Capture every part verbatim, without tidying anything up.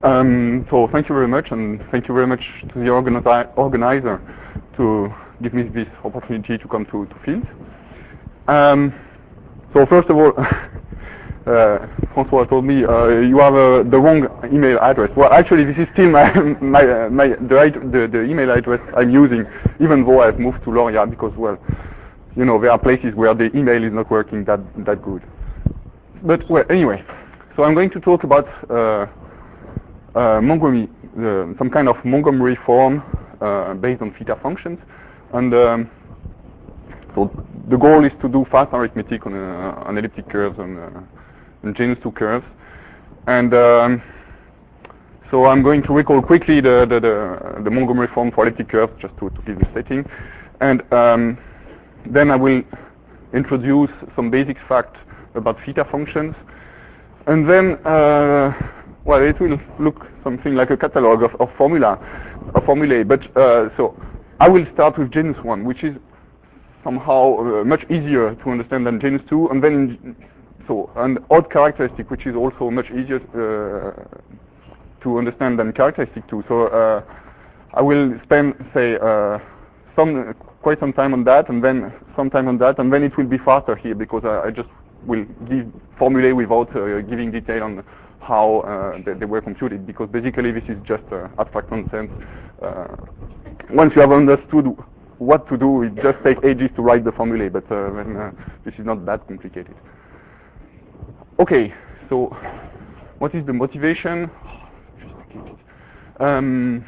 Um, so thank you very much, and thank you very much to the organi organizer to give me this opportunity to come to, to Fields. Um, so first of all, uh, Francois told me uh, you have uh, the wrong email address. Well, actually, this is still my, my, uh, my the, the, the email address I'm using, even though I've moved to Loria, because, well, you know, there are places where the email is not working that that good. But well, anyway, so I'm going to talk about uh, uh, Montgomery, uh, some kind of Montgomery form uh, based on theta functions, and um, so the goal is to do fast arithmetic on, uh, on elliptic curves and, uh, and genus two curves, and um, so I'm going to recall quickly the the, the, the Montgomery form for elliptic curves just to, to give the setting, and um, then I will introduce some basic facts about theta functions, and then uh, well, it will look something like a catalog of, of formula, of formulae. But uh, so I will start with genus one, which is somehow uh, much easier to understand than genus two, and then so an odd characteristic, which is also much easier uh, to understand than characteristic two. So uh, I will spend, say, uh, some quite some time on that, and then some time on that, and then it will be faster here because I, I just will give formulae without uh, giving detail on how uh, they, they were computed, because basically this is just uh, abstract nonsense. Uh, once you have understood what to do, it just takes ages to write the formulae, but uh, then, uh, this is not that complicated. Okay, so what is the motivation? Um,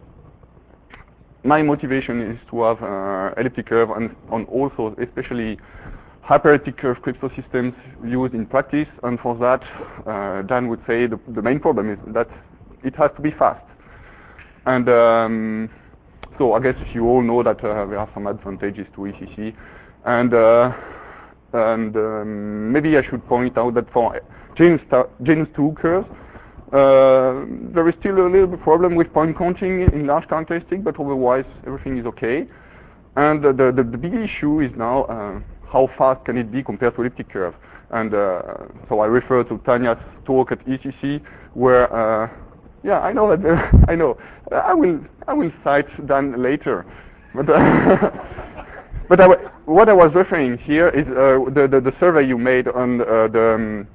my motivation is to have uh, elliptic curve and on also especially hyperelliptic curve cryptosystems used in practice, and for that uh, Dan would say the, the main problem is that it has to be fast. And um, so I guess you all know that uh, there are some advantages to E C C, and uh, and um, maybe I should point out that for genus, genus two curves uh, there is still a little bit problem with point counting in large characteristic, but otherwise everything is okay. And uh, the, the the big issue is now uh, how fast can it be compared to elliptic curve? And uh, so I refer to Tanya's talk at E C C, where uh, yeah, I know that uh, I know uh, I will I will cite Dan later, but uh, but I, what I was referring here is uh, the, the the survey you made on uh, the um,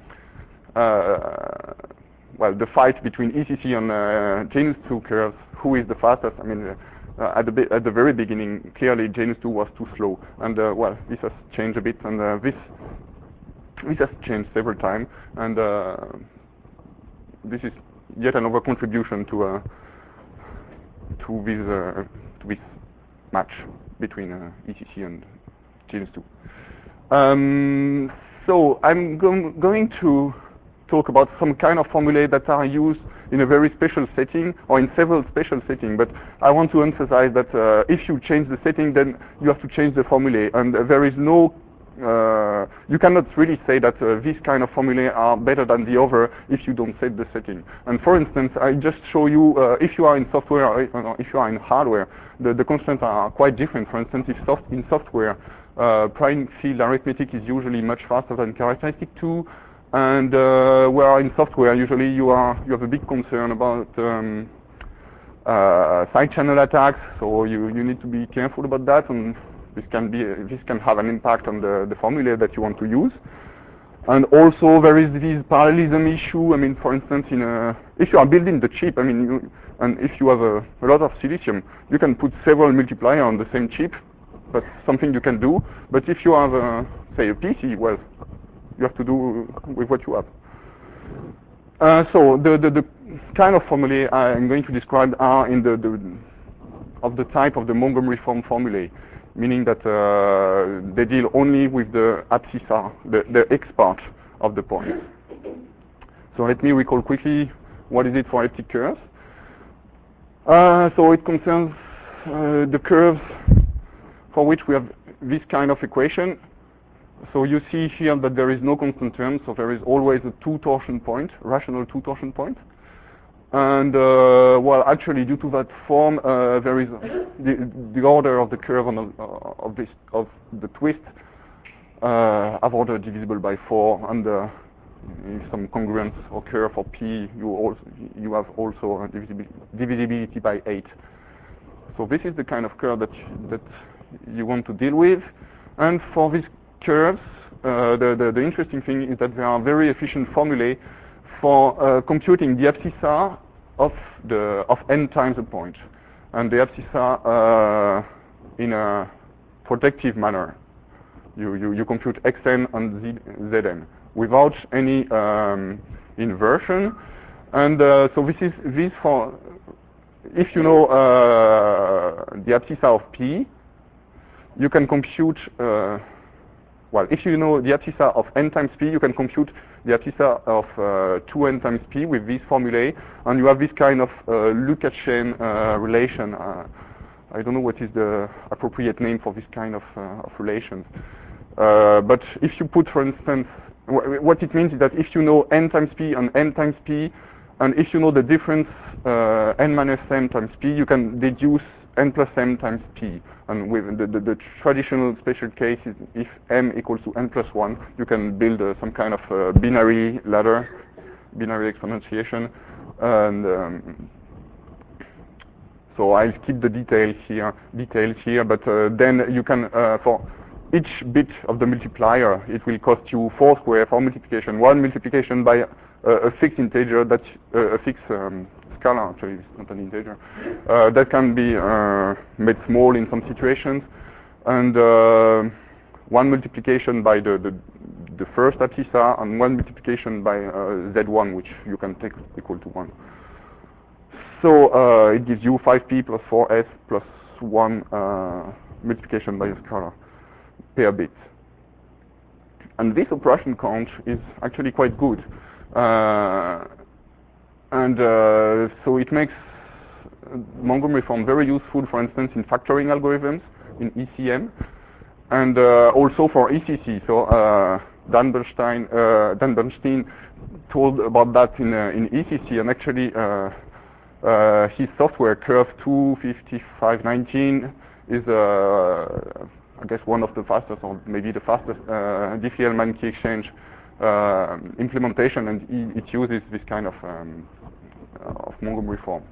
uh, well the fight between E C C and uh, genus two curves. Who is the fastest? I mean. Uh, Uh, at, the at the very beginning, clearly genus two was too slow, and uh, well, this has changed a bit, and uh, this this has changed several times, and uh, this is yet another contribution to uh, to this uh, to this match between uh, E C C and genus two. Um, so I'm go going to talk about some kind of formulae that are used in a very special setting or in several special settings, but I want to emphasize that uh, if you change the setting, then you have to change the formulae, and uh, there is no uh, you cannot really say that uh, this kind of formulae are better than the other if you don't set the setting. And for instance, I just show you uh, if you are in software or if you are in hardware, the, the constants are quite different. For instance, if soft in software uh, prime field arithmetic is usually much faster than characteristic two, and uh, where in software usually you are you have a big concern about um, uh, side channel attacks, so you you need to be careful about that, and this can be uh, this can have an impact on the the formula that you want to use. And also there is this parallelism issue. I mean, for instance, in a, if you are building the chip, I mean, you, and if you have a, a lot of silicium, you can put several multipliers on the same chip. That's something you can do. But if you have a, say a P C, well, you have to do with what you have. Uh, so the, the, the kind of formulae I'm going to describe are in the, the of the type of the Montgomery form formulae, meaning that uh, they deal only with the abscissa, the, the x part of the point. So let me recall quickly what is it for elliptic curves. Uh, so it concerns uh, the curves for which we have this kind of equation. So you see here that there is no constant term, so there is always a two torsion point, rational two torsion point. And uh, well, actually, due to that form, uh, there is the, the order of the curve on the, uh, of this of the twist uh, have order divisible by four, and uh, if some congruence occur for P, you also you have also a divisibility, divisibility by eight. So this is the kind of curve that that you want to deal with. And for these curves, uh, the, the the interesting thing is that there are very efficient formulae for uh, computing the abscissa of the of n times a point, and the abscissa uh, in a projective manner. You, you, you compute xn and z, zn without any um, inversion, and uh, so this is this for if you know uh, the abscissa of P, you can compute uh, well if you know the abscissa of n times P, you can compute the abscissa of uh, two n times P with this formulae, and you have this kind of uh, Lukasheim uh, relation. Uh, I don't know what is the appropriate name for this kind of, uh, of relations. Uh, but if you put, for instance, wh what it means is that if you know n times P and n times P, and if you know the difference uh, n minus m times P, you can deduce n plus m times P. And with the, the, the traditional special case is if m equals to n plus one, you can build uh, some kind of uh, binary ladder, binary exponentiation. And um, so I'll skip the details here, details here, but uh, then you can, uh, for each bit of the multiplier, it will cost you four square for multiplication, one multiplication by uh, a fixed integer, that's uh, a fixed um, scalar, actually, it's not an integer, uh, that can be uh, made small in some situations, and uh, one multiplication by the, the, the first abscissa, and one multiplication by uh, z one, which you can take equal to one. So uh, it gives you five p plus four s plus one uh, multiplication by a scalar per bit. And this operation count is actually quite good. Uh, and uh, so it makes Montgomery form very useful, for instance, in factoring algorithms, in E C M, and uh, also for E C C. So uh, Dan Bernstein, uh, Dan Bernstein told about that in, uh, in E C C, and actually uh, Uh, his software, Curve two fifty-five nineteen, is, uh, I guess, one of the fastest, or maybe the fastest uh, Diffie-Hellman key exchange uh, implementation, and it uses this kind of, um, of Montgomery form.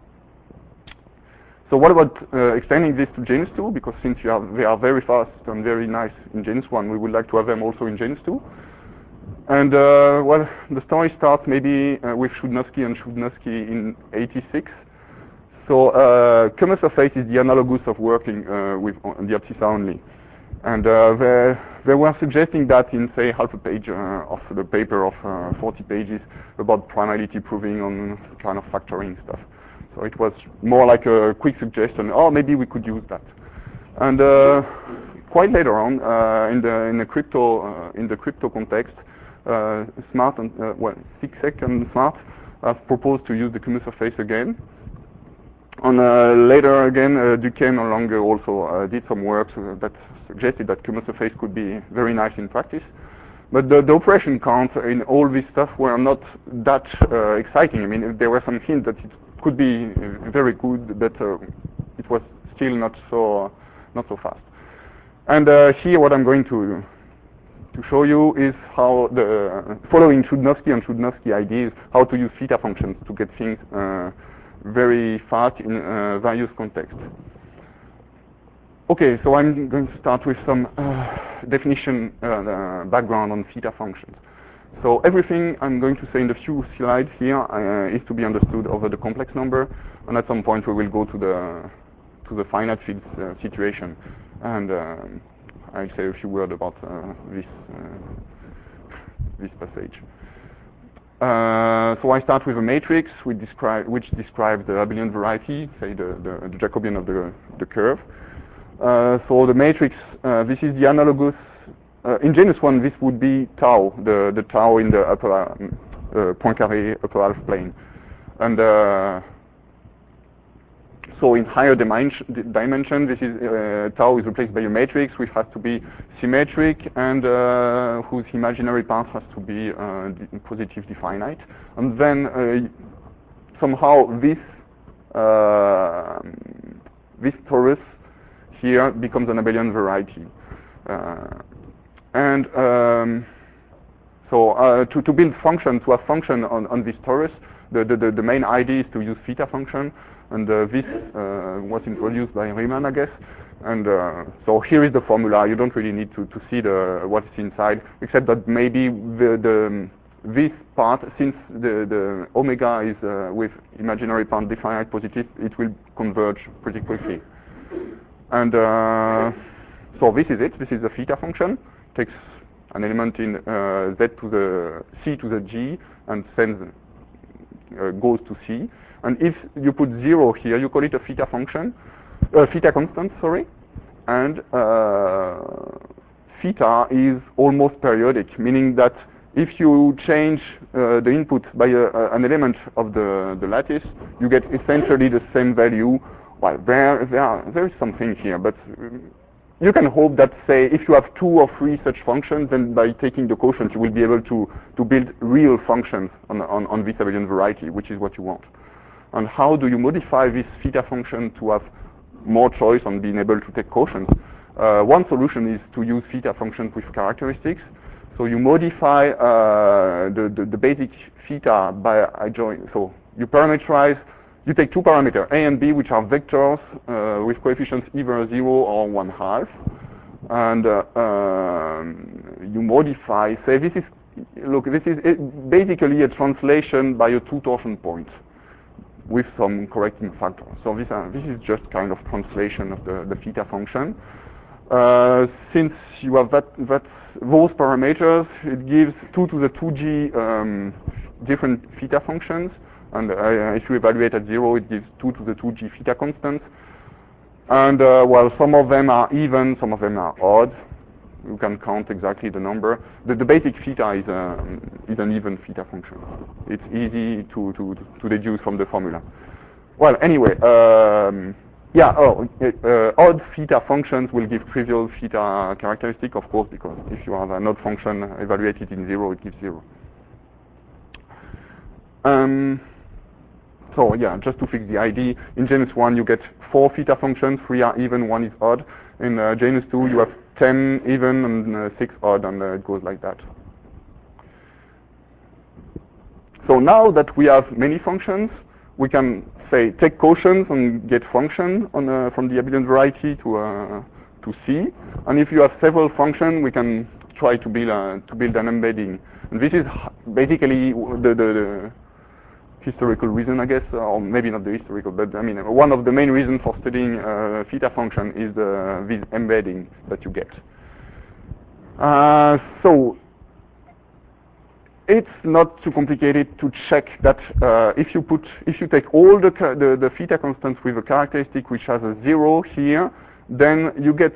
So what about uh, extending this to Genus two? Because since you are, they are very fast and very nice in Genus one, we would like to have them also in Genus two. And uh, well, the story starts maybe uh, with Chudnovsky and Chudnovsky in eighty-six. So uh, common surface is the analogous of working uh, with on the abscissa only. And uh, they, they were suggesting that in, say, half a page uh, of the paper of uh, forty pages about primality proving on kind of factoring stuff. So it was more like a quick suggestion, oh, maybe we could use that. And uh, quite later on, uh, in the in the crypto uh, in the crypto context, Uh, Smart and uh, well, SIGSEC and Smart have proposed to use the common surface again. And uh, later again, uh, Duquesne along also uh, did some work uh, that suggested that common surface could be very nice in practice. But the, the operation counts in all this stuff were not that uh, exciting. I mean, there were some hints that it could be very good, but uh, it was still not so not so fast. And uh, here, what I'm going to to show you is how the following Chudnovsky and Chudnovsky ideas, how to use theta functions to get things uh, very fast in uh, various contexts. Okay, so I'm going to start with some uh, definition uh, uh, background on theta functions. So everything I'm going to say in the few slides here uh, is to be understood over the complex number, and at some point we will go to the to the finite field uh, situation, and uh, I'll say a few words about uh, this uh, this passage. Uh, so I start with a matrix which, describe, which describes the abelian variety, say the, the, the Jacobian of the, the curve. Uh, so the matrix, uh, this is the analogous. Uh, in Genus one, this would be tau, the, the tau in the upper um, uh, Poincaré upper half plane, and uh, so in higher dimension, dimension this is uh, tau is replaced by a matrix which has to be symmetric and uh, whose imaginary part has to be uh, positively finite. And then uh, somehow this uh, this torus here becomes an abelian variety. Uh, and um, So uh, to, to build function, to have function on, on this torus, the, the, the, the main idea is to use theta function, and uh, this uh, was introduced by Riemann, I guess. And uh, so here is the formula. You don't really need to, to see the what's inside, except that maybe the, the this part, since the, the omega is uh, with imaginary part definite positive, it will converge pretty quickly. And uh, so this is it. This is the theta function. Takes an element in uh, z to the c to the g and sends uh, goes to c. And if you put zero here, you call it a theta function, uh, theta constant, sorry. And uh, theta is almost periodic, meaning that if you change uh, the input by a, a, an element of the, the lattice, you get essentially the same value. Well, there, there, there is something here, but you can hope that, say, if you have two or three such functions, then by taking the quotient, you will be able to, to build real functions on, on, on this abelian variety, which is what you want. And how do you modify this theta function to have more choice on being able to take quotients? Uh, one solution is to use theta functions with characteristics. So you modify uh, the, the, the basic theta by adjoining. So you parameterize, you take two parameters, A and B, which are vectors uh, with coefficients either zero or one half. And uh, um, you modify, say this is, look, this is basically a translation by a two torsion point with some correcting factor. So this, uh, this is just kind of translation of the, the theta function. Uh, since you have that, that those parameters, it gives two to the two g um, different theta functions, and uh, if you evaluate at zero, it gives two to the two g theta constants. And uh, well, some of them are even, some of them are odd. You can count exactly the number. The, the basic theta is, a, is an even theta function. It's easy to, to, to deduce from the formula. Well, anyway, um, yeah, oh, uh, odd theta functions will give trivial theta characteristic, of course, because if you have an odd function evaluated in zero, it gives zero. Um, so yeah, just to fix the I D, in genus one you get four theta functions, three are even, one is odd. In uh, genus two you have ten even and uh, six odd, and uh, it goes like that. So now that we have many functions, we can say take quotients and get function on uh, from the abelian variety to uh, to C. And if you have several functions, we can try to build a, to build an embedding. And this is basically the, the, the historical reason, I guess, or maybe not the historical, but I mean one of the main reasons for studying uh, theta function is the, this embedding that you get. Uh, so. It's not too complicated to check that uh, if you put, if you take all the, the, the theta constants with a characteristic which has a zero here, then you get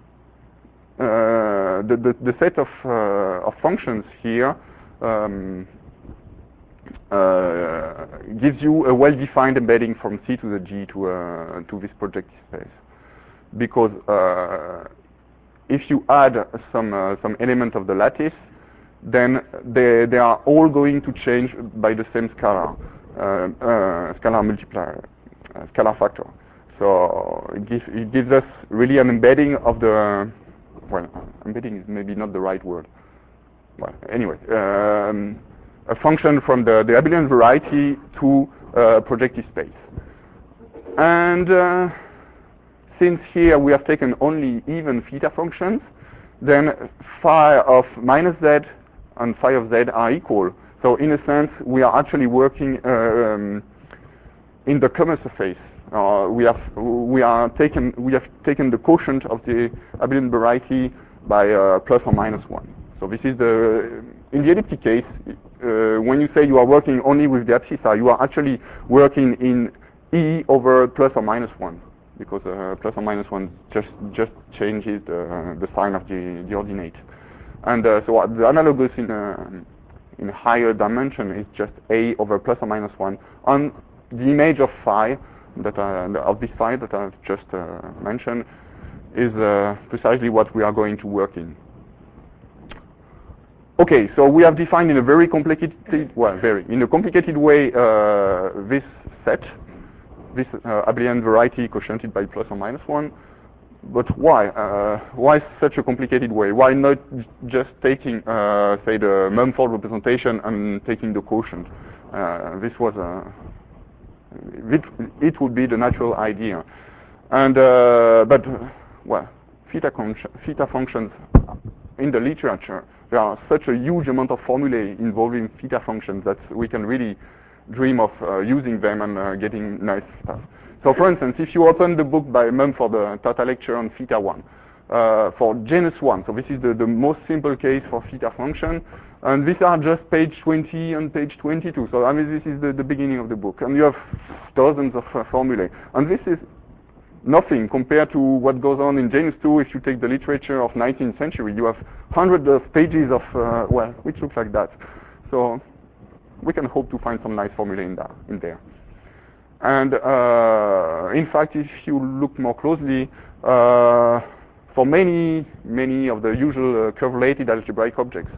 uh, the, the, the set of, uh, of functions here um, uh, gives you a well-defined embedding from C to the G to, uh, to this projective space. Because uh, if you add some, uh, some element of the lattice, then they, they are all going to change by the same scalar, uh, uh, scalar multiplier, uh, scalar factor. So it gives, it gives us really an embedding of the, well, embedding is maybe not the right word. Well, anyway, um, a function from the, the abelian variety to uh, projective space. And uh, since here we have taken only even theta functions, then phi of minus z and phi of z are equal. So in a sense, we are actually working uh, um, in the common surface. Uh, we have we are taken we have taken the quotient of the abelian variety by uh, plus or minus one. So this is the in the elliptic case. Uh, when you say you are working only with the abscissa, you are actually working in E over plus or minus one, because uh, plus or minus one just just changes the, the sign of the, the ordinate. And uh, so the analogous in uh, in higher dimension is just A over plus or minus one on the image of phi that uh, of this phi that I've just uh, mentioned is uh, precisely what we are going to work in. Okay, so we have defined in a very complicated, well, very in a complicated way uh, this set, this uh, abelian variety quotiented by plus or minus one. but why? Uh, why such a complicated way? Why not just taking, uh, say, the Mumford representation and taking the quotient? Uh, this was a, it, it would be the natural idea. And, uh, but, well, theta, theta functions in the literature, there are such a huge amount of formulae involving theta functions that we can really dream of uh, using them and uh, getting nice stuff. So for instance, if you open the book by Mumford, the Tata lecture on theta one, uh, for genus one, so this is the, the most simple case for theta function, and these are just page twenty and page twenty-two, so I mean this is the, the beginning of the book, and you have dozens of uh, formulae, and this is nothing compared to what goes on in genus two. If you take the literature of nineteenth century, you have hundreds of pages of, uh, well, which looks like that. So we can hope to find some nice formulae in there. In there. And uh, in fact, if you look more closely, uh, for many, many of the usual uh, curve-related algebraic objects,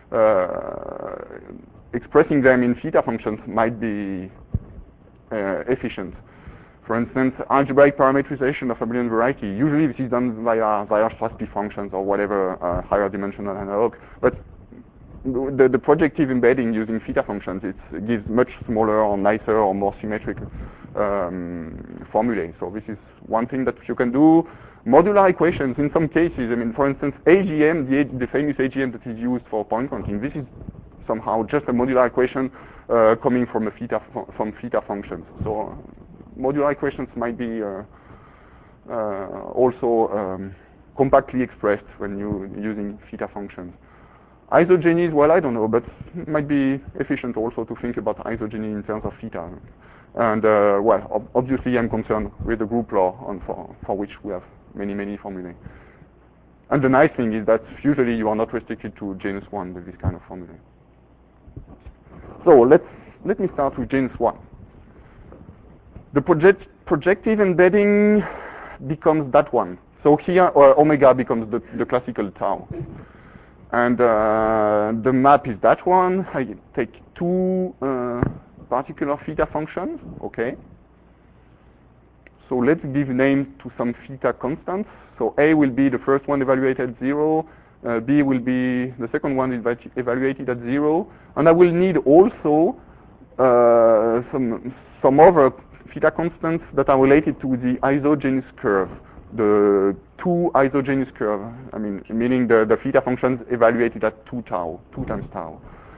uh, expressing them in theta functions might be uh, efficient. For instance, algebraic parametrization of abelian variety. Usually this is done via, via Strassby functions or whatever uh, higher dimensional analog. But the, the projective embedding using theta functions, it gives much smaller or nicer or more symmetric um, formulae. So this is one thing that you can do. Modular equations in some cases, I mean, for instance, A G M, the, the famous A G M that is used for point counting, this is somehow just a modular equation uh, coming from a theta, from theta functions. So modular equations might be uh, uh, also um, compactly expressed when you're using theta functions. Isogenies, well, I don't know, but it might be efficient also to think about isogeny in terms of theta. And, uh, well, ob obviously I'm concerned with the group law on for, for which we have many, many formulae. And the nice thing is that usually you are not restricted to genus one with this kind of formulae. So let's, let me start with genus one. The project, projective embedding becomes that one. So here, or omega becomes the, the classical tau. And uh, the map is that one. I take two uh, particular theta functions, okay? So let's give names to some theta constants. So A will be the first one evaluated at zero, uh, B will be the second one evaluated at zero, and I will need also uh, some, some other theta constants that are related to the isogenous curve. The two isogenous curve, I mean, meaning the, the theta functions evaluated at two tau, two times tau.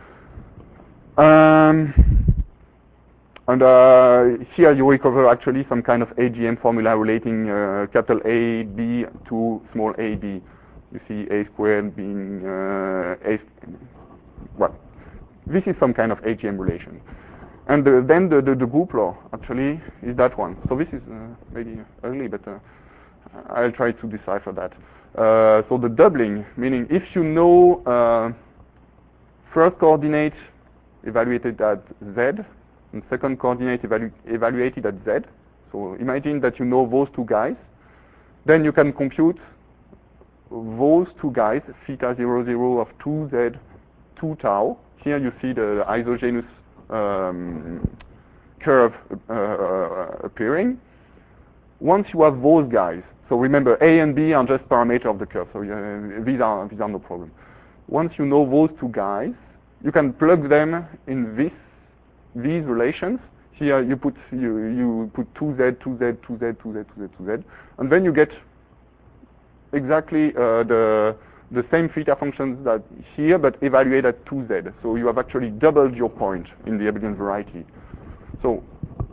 Um, and uh, here you recover actually some kind of A G M formula relating uh, capital A, B to small a, b. You see A squared being uh, A, well, this is some kind of A G M relation. And uh, then the, the, the group law actually is that one. So this is uh, maybe ugly, but uh, I'll try to decipher that. Uh, so the doubling, meaning if you know uh, first coordinate evaluated at z and second coordinate evalu evaluated at z, so imagine that you know those two guys, then you can compute those two guys, theta zero zero of two z, two tau. Here you see the isogenous um, curve uh, uh, appearing. Once you have those guys, so remember A and B are just parameters of the curve, so uh, these are these are no problem. Once you know those two guys, you can plug them in this these relations. Here you put you you put two z, two z, two z, two z, two z, two z, and then you get exactly uh, the the same theta functions that here, but evaluated at two z. So you have actually doubled your point in the abelian variety. So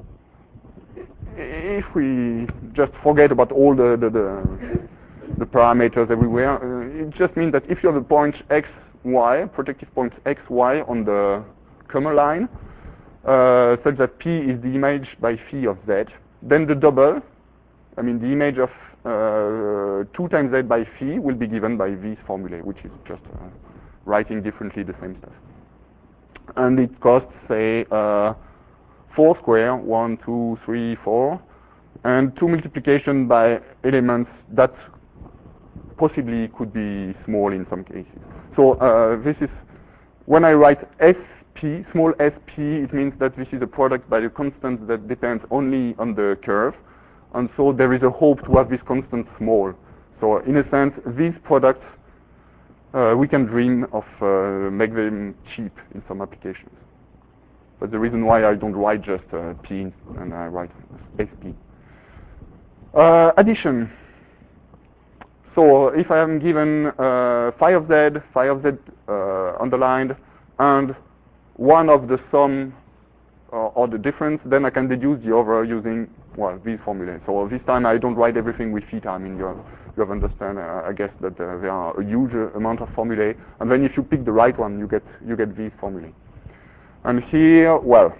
if we just forget about all the the, the, the parameters everywhere, uh, it just means that if you have a point x, y, projective point x, y on the common line, uh, such that P is the image by phi of z, then the double, I mean the image of uh, two times z by phi will be given by this formula, which is just uh, writing differently the same stuff. And it costs, say, uh, four square, one, two, three, four, and two multiplication by elements that possibly could be small in some cases. So uh, this is, when I write sp, small sp, it means that this is a product by the constant that depends only on the curve. and so there is a hope to have this constant small. So in a sense, these products, uh, we can dream of uh, make them cheap in some applications. But the reason why I don't write just uh, P and I write space P. Uh, addition. So if I am given uh, phi of z, phi of z uh, underlined, and one of the sum uh, or the difference, then I can deduce the other using, well, these formulae. So this time I don't write everything with theta. I mean, you have, you have understand, uh, I guess, that uh, there are a huge uh, amount of formulae, and then if you pick the right one, you get you get these formulae. And here, well,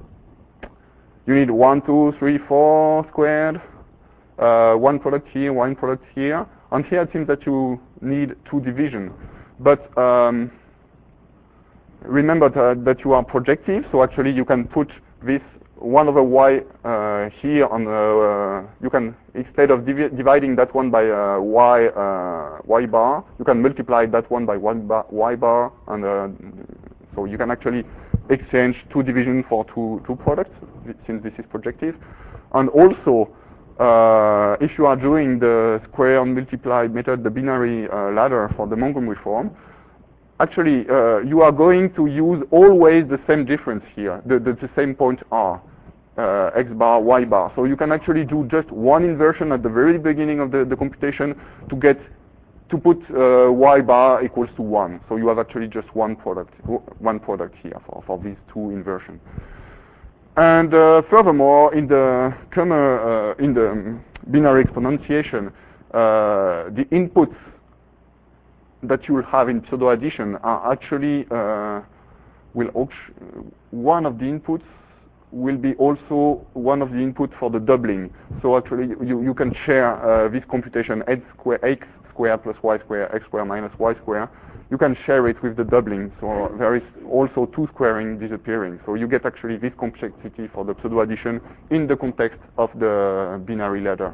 you need one, two, three, four squared, uh, one product here, one product here. And here it seems that you need two division. But um, remember that, that you are projective, so actually you can put this one over y uh, here on the, uh, you can, instead of divi dividing that one by uh, y, uh, y bar, you can multiply that one by one bar, y bar, and uh, so you can actually exchange two divisions for two, two products, since this is projective. And also, uh, if you are doing the square and multiply method, the binary uh, ladder for the Montgomery form, actually, uh, you are going to use always the same difference here, the, the, the same point R, uh, x bar, y bar. So you can actually do just one inversion at the very beginning of the, the computation to get to put uh, y bar equals to one. So you have actually just one product, one product here for, for these two inversions. And uh, furthermore, in the Kummer, uh, in the um, binary exponentiation, uh, the inputs that you will have in pseudo addition are actually uh, will one of the inputs will be also one of the inputs for the doubling. So actually, you you can share uh, this computation x square x square plus y square x square minus y square. You can share it with the doubling. So there is also two squaring disappearing. So you get actually this complexity for the pseudo addition in the context of the binary ladder.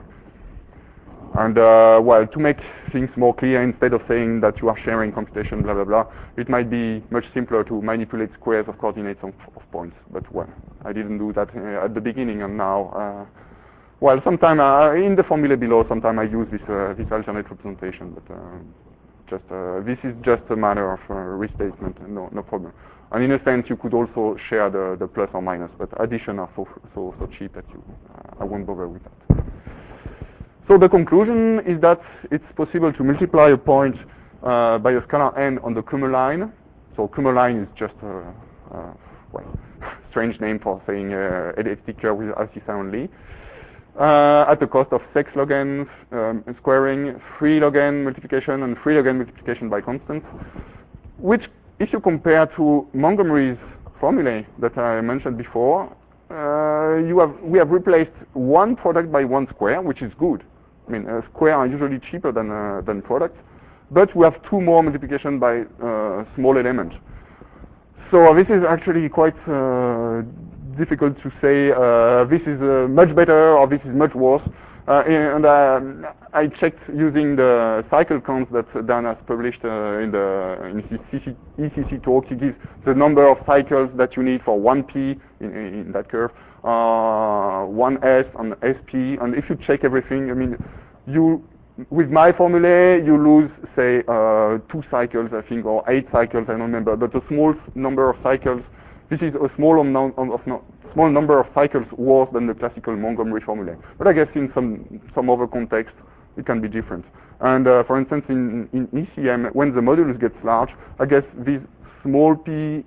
And uh, well, to make things more clear, instead of saying that you are sharing computation, blah, blah, blah, it might be much simpler to manipulate squares of coordinates of, of points. But well, I didn't do that uh, at the beginning, and now, uh, well, sometime uh, in the formula below, sometime I use this uh, this alternate representation. But uh, just uh, this is just a matter of uh, restatement, no no problem. And in a sense, you could also share the the plus or minus, but addition are so so so cheap that you uh, I won't bother with that. So the conclusion is that it's possible to multiply a point uh, by a scalar n on the Kummer line. So Kummer line is just a, a well, strange name for saying uh, elliptic curve with abscissa only. Uh, at the cost of six log n um, squaring, three log n multiplication, and three log n multiplication by constants, which, if you compare to Montgomery's formulae that I mentioned before, uh, you have we have replaced one product by one square, which is good. I mean, uh, square are usually cheaper than uh, than products, but we have two more multiplication by uh, small element. So this is actually quite uh, difficult to say uh, this is uh, much better or this is much worse. Uh, and uh, I checked using the cycle counts that Dan has published uh, in the in his E C C talk. He gives the number of cycles that you need for one P in, in that curve, uh, one S and S P. And if you check everything, I mean, you with my formula you lose say uh, two cycles, I think, or eight cycles. I don't remember, but a small number of cycles. This is a small amount of, of no, small number of cycles worse than the classical Montgomery formula. But I guess in some some other context it can be different. And uh, for instance, in, in E C M, when the modulus gets large, I guess this small p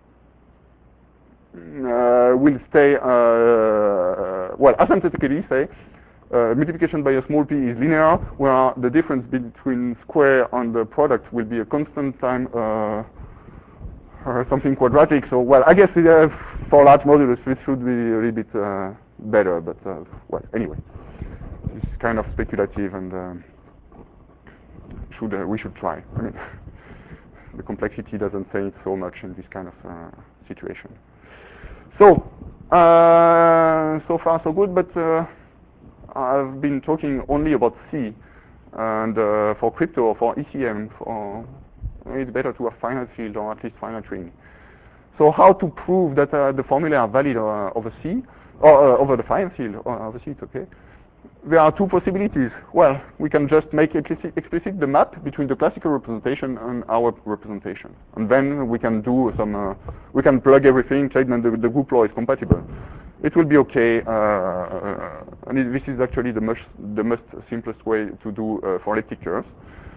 uh, will stay, uh, well, asymptotically, say, uh, multiplication by a small p is linear, where the difference between square and the product will be a constant time uh, or something quadratic. So, well, I guess uh, for large modulus this should be a little bit uh, better, but uh, well, anyway, it's kind of speculative, and uh, should uh, we should try. I mean, the complexity doesn't say so much in this kind of uh, situation. So, uh, so far so good, but uh, I've been talking only about C, and uh, for crypto or for E C M, for it's better to have finite field or at least finite ring. So how to prove that uh, the formula are valid uh, over C, or uh, over the finite field, or over C, it's okay. there are two possibilities. Well, we can just make explicit, explicit the map between the classical representation and our representation. And then we can do some, uh, we can plug everything, check that the, the group law is compatible. It will be okay, uh, and it, this is actually the most, the most simplest way to do uh, for elliptic curves.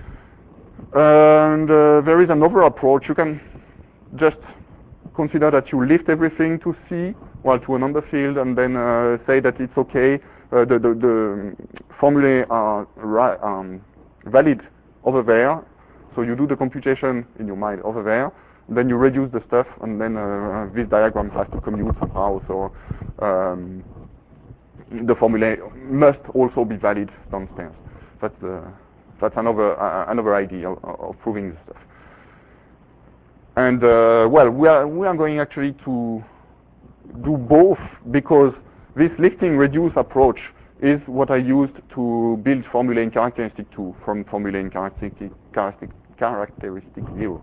And uh, there is another approach. You can just consider that you lift everything to C, well, to a number field, and then uh, say that it's okay. Uh, the, the, the formulae are um, valid over there, so you do the computation in your mind over there, then you reduce the stuff, and then uh, this diagram has to commute somehow, so um, the formulae must also be valid downstairs. That's, uh, that's another, uh, another idea of, of proving this stuff. And uh, well, we are, we are going actually to do both, because this lifting reduce approach is what I used to build formulae in characteristic two from formulae in characteristic, characteristic, characteristic zero.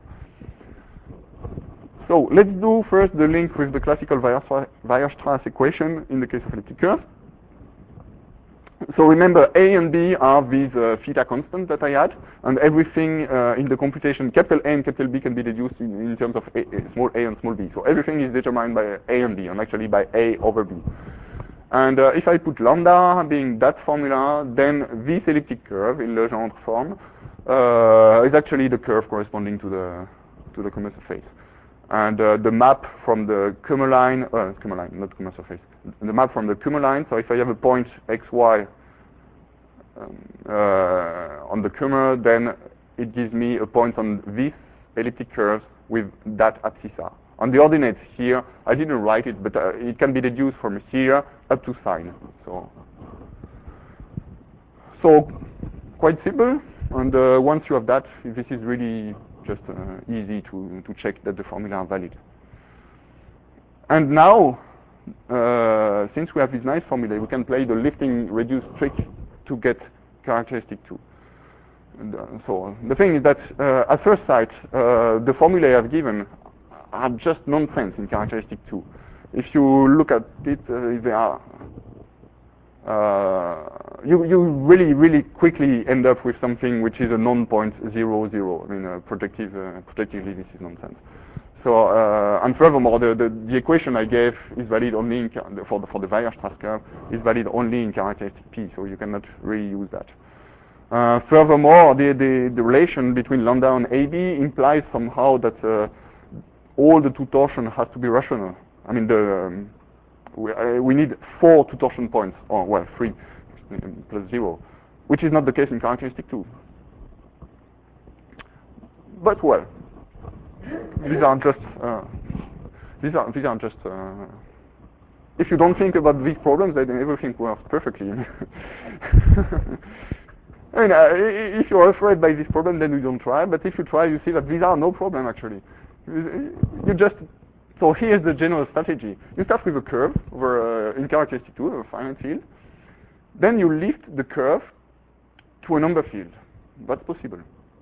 So let's do first the link with the classical Weierstrass equation in the case of elliptic curve. So remember, A and B are these uh, theta constants that I had, and everything uh, in the computation, capital A and capital B can be deduced in, in terms of a, a, small a and small b. So everything is determined by A and B, and actually by A over B. And uh, if I put lambda being that formula, then this elliptic curve in Legendre form uh, is actually the curve corresponding to the to the common surface. And uh, the map from the Kummer line, uh, Kummer line, not common surface, the map from the Kummer line. So if I have a point x, y um, uh, on the Kummer, then it gives me a point on this elliptic curve with that abscissa. On the ordinates here, I didn't write it, but uh, it can be deduced from here up to sine. So, so quite simple. And uh, once you have that, this is really just uh, easy to, to check that the formula are valid. And now, uh, since we have this nice formula, we can play the lifting reduce trick to get characteristic two. And, uh, so the thing is that uh, at first sight, uh, the formulae I've given are just nonsense in characteristic two. If you look at it, uh, they are Uh, you, you really, really quickly end up with something which is a non-point zero, zero. I mean, uh, projective, uh, projectively, this is nonsense. So, uh, and furthermore, the, the, the equation I gave is valid only in for the, for the Weierstrass curve, is valid only in characteristic P, so you cannot really use that. Uh, furthermore, the, the, the relation between lambda and A B implies somehow that uh, all the two torsion has to be rational. I mean, the um, We, uh, we need four two torsion points, or well, three plus zero, which is not the case in characteristic two. But well, these are just uh, these are these are just. Uh, if you don't think about these problems, then everything works perfectly. I mean, uh, if you're afraid by this problem, then you don't try. But if you try, you see that these are no problem actually. You just So here's the general strategy. You start with a curve over uh, in characteristic two, a finite field. Then you lift the curve to a number field. That's possible.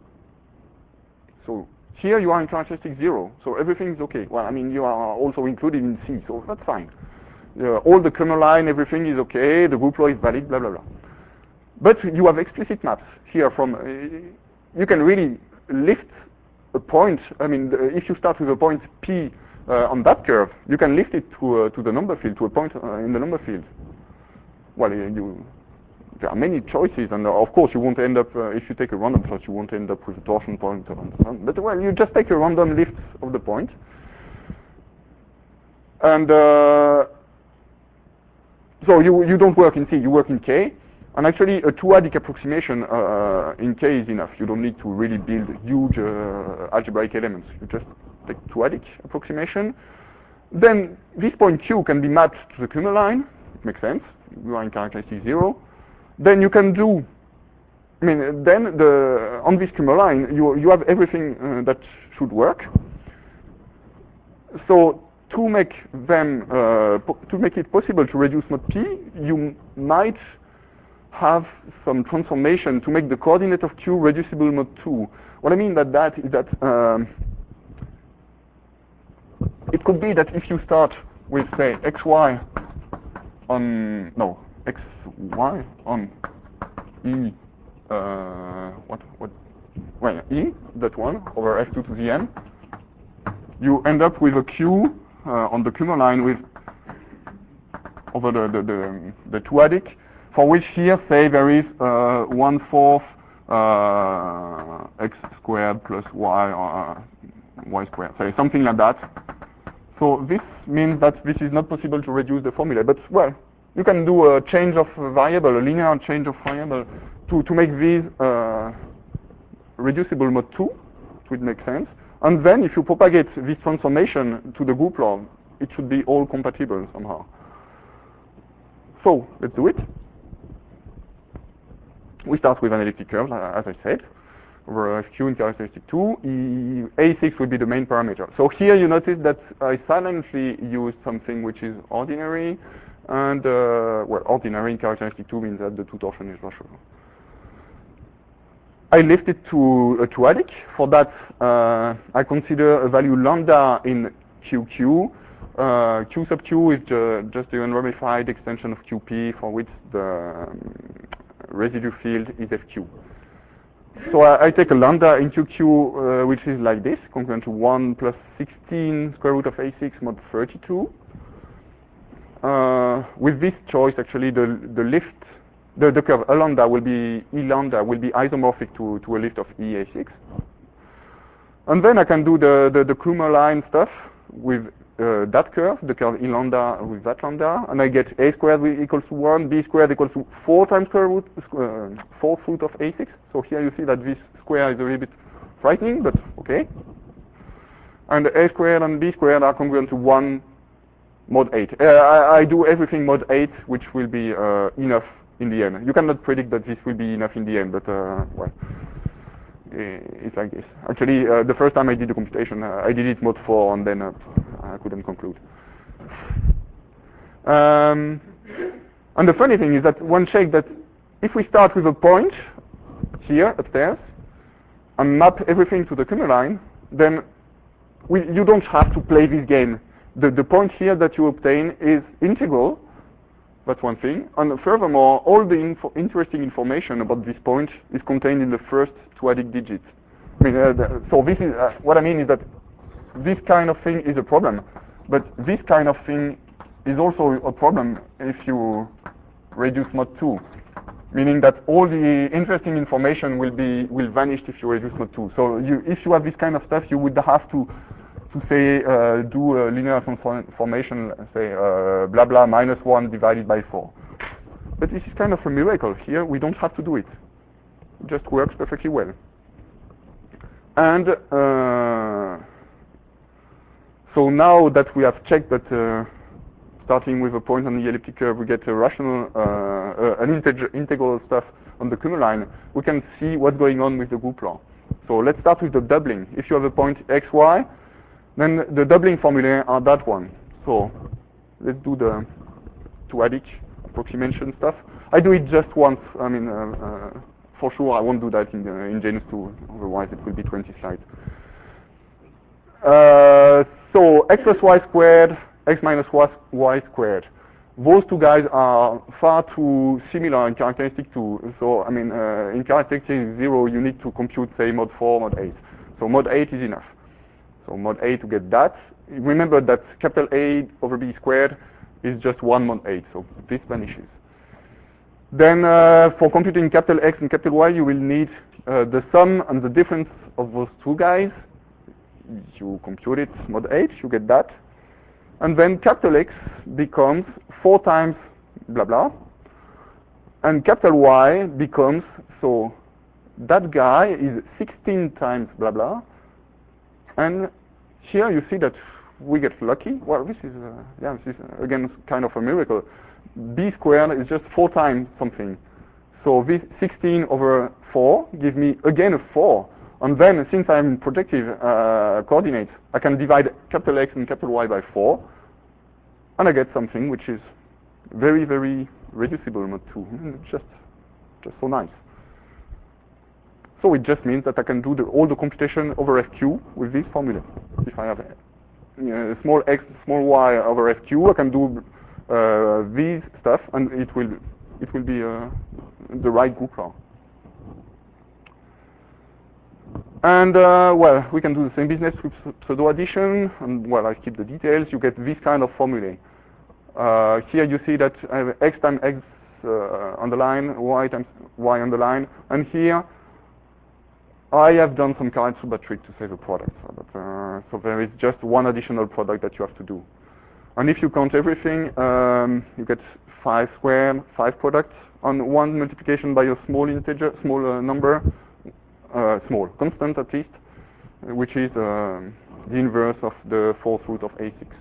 So here you are in characteristic zero, so everything is okay. Well, I mean, you are also included in C, so that's fine. Uh, all the Kummer line, everything is okay, the group law is valid, blah, blah, blah. But you have explicit maps here from, uh, you can really lift a point. I mean, uh, if you start with a point P, Uh, on that curve, you can lift it to uh, to the number field, to a point uh, in the number field. Well, uh, you there are many choices, and uh, of course you won't end up uh, if you take a random shot, you won't end up with a torsion point. Or something. But well, you just take a random lift of the point, and uh, so you you don't work in C, you work in K, and actually a two-adic approximation uh, in K is enough. You don't need to really build huge uh, algebraic elements. You just take two-adic approximation. Then this point Q can be mapped to the Kummer line. It makes sense. You are in characteristic zero. Then you can do, I mean, then the on this Kummer line, you, you have everything uh, that should work. So to make them, uh, to make it possible to reduce mod P, you might have some transformation to make the coordinate of Q reducible mod two. What I mean by that is that um, it could be that if you start with, say, xy on, no, x, y on e, uh, what, what, well, e, that one, over f two to the n, you end up with a q uh, on the Kummer line with, over the, the, the, the two-adic, for which here, say, there is uh, one-fourth uh, x squared plus y, or uh, y squared, say, something like that. So this means that this is not possible to reduce the formula, but, well, you can do a change of variable, a linear change of variable, to, to make these uh, reducible mod two, it would make sense. And then if you propagate this transformation to the group law, it should be all compatible somehow. So let's do it. We start with an elliptic curve, as I said, over F Q in characteristic two. E A six would be the main parameter. So here you notice that I silently used something which is ordinary, and uh, well, ordinary in characteristic two means that the two torsion is rational. I lift it to a two-adic. For that, uh, I consider a value lambda in Q Q. Uh, Q sub Q is ju just the unramified extension of Q P, for which the um, residue field is F Q. So I, I take a lambda in Q Q, uh, which is like this, congruent to one plus sixteen square root of A six mod thirty-two. Uh, with this choice, actually, the, the lift, the, the curve A lambda will be, E lambda will be isomorphic to, to a lift of E A six. And then I can do the, the, the Kummer line stuff with uh, that curve, the curve E lambda with that lambda, and I get A squared equals to one, B squared equals to four times square root, uh, fourth root of A six. So here you see that this square is a little bit frightening, but okay. And A squared and B squared are congruent to one mod eight. Uh, I, I do everything mod eight, which will be uh, enough in the end. You cannot predict that this will be enough in the end, but uh, well, it's like this. Actually, uh, the first time I did the computation, uh, I did it mod four, and then uh, I couldn't conclude. Um, and the funny thing is that one check that if we start with a point here upstairs and map everything to the Kummer line, then we, you don't have to play this game. The, the point here that you obtain is integral. That's one thing. And furthermore, all the info interesting information about this point is contained in the first two-adic digits. I mean, uh, the, so this is uh, what I mean is that this kind of thing is a problem, but this kind of thing is also a problem if you reduce mod two, meaning that all the interesting information will be will vanish if you reduce mod two. So you, if you have this kind of stuff, you would have to to say, uh, do a linear transformation, say, uh, blah, blah, minus one divided by four. But this is kind of a miracle. Here, we don't have to do it. It just works perfectly well. And uh, so now that we have checked that, uh, starting with a point on the elliptic curve, we get a rational, uh, uh, an integer, integral stuff on the Kummer line, we can see what's going on with the group law. So let's start with the doubling. If you have a point x, y, then the doubling formulae are that one. So let's do the two-adic approximation stuff. I do it just once. I mean, uh, uh, for sure, I won't do that in, uh, in Genus two. Otherwise, it will be twenty slides. Uh, so x plus y squared, x minus y squared. Those two guys are far too similar in characteristic two. So, I mean, uh, in characteristic zero, you need to compute, say, mod four, mod eight. So mod eight is enough. So mod A to get that. Remember that capital A over B squared is just one mod eight, so this vanishes. Then uh, for computing capital X and capital Y, you will need uh, the sum and the difference of those two guys. You compute it, mod eight, you get that. And then capital X becomes four times blah blah. And capital Y becomes, so that guy is sixteen times blah blah. And here you see that we get lucky. Well, this is, uh, yeah, this is, uh, again, kind of a miracle. B squared is just four times something. So this sixteen over four gives me, again, a four. And then, since I'm in projective uh, coordinates, I can divide capital X and capital Y by four. And I get something which is very, very reducible mod two. Just, just so nice. So it just means that I can do the, all the computation over F Q with this formula. If I have a, you know, small x, small y over F Q, I can do uh, this stuff, and it will it will be uh, the right group law. And uh, well, we can do the same business with pseudo addition. And well, I keep the details. You get this kind of formulae. Uh, here you see that I have x times x uh, on the line, y times y on the line, and here I have done some Karatsuba trick to save a product. So, that, uh, so there is just one additional product that you have to do. And if you count everything, um, you get five squared, five products on one multiplication by a small integer, small uh, number, uh, small, constant at least, which is uh, the inverse of the fourth root of A six.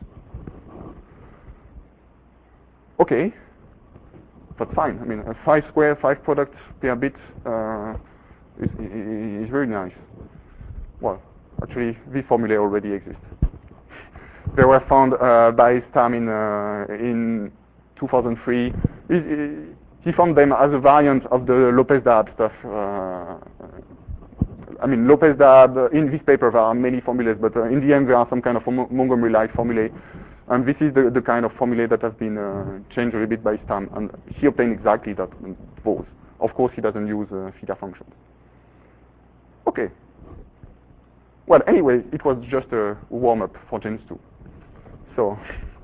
Okay, that's fine. I mean, a five square, five products per bit uh, is, is very nice. Well, actually, this formula already exists. They were found uh, by Stam in uh, in two thousand three. He, he found them as a variant of the Lopez-Dab stuff. Uh, I mean, Lopez-Dab, in this paper there are many formulas, but uh, in the end there are some kind of Montgomery-like formulae. And this is the, the kind of formulae that has been uh, changed a little bit by Stam. And he obtained exactly that, those. Of course, he doesn't use uh, theta functions. Okay. Well, anyway, it was just a warm-up for Genus two. So,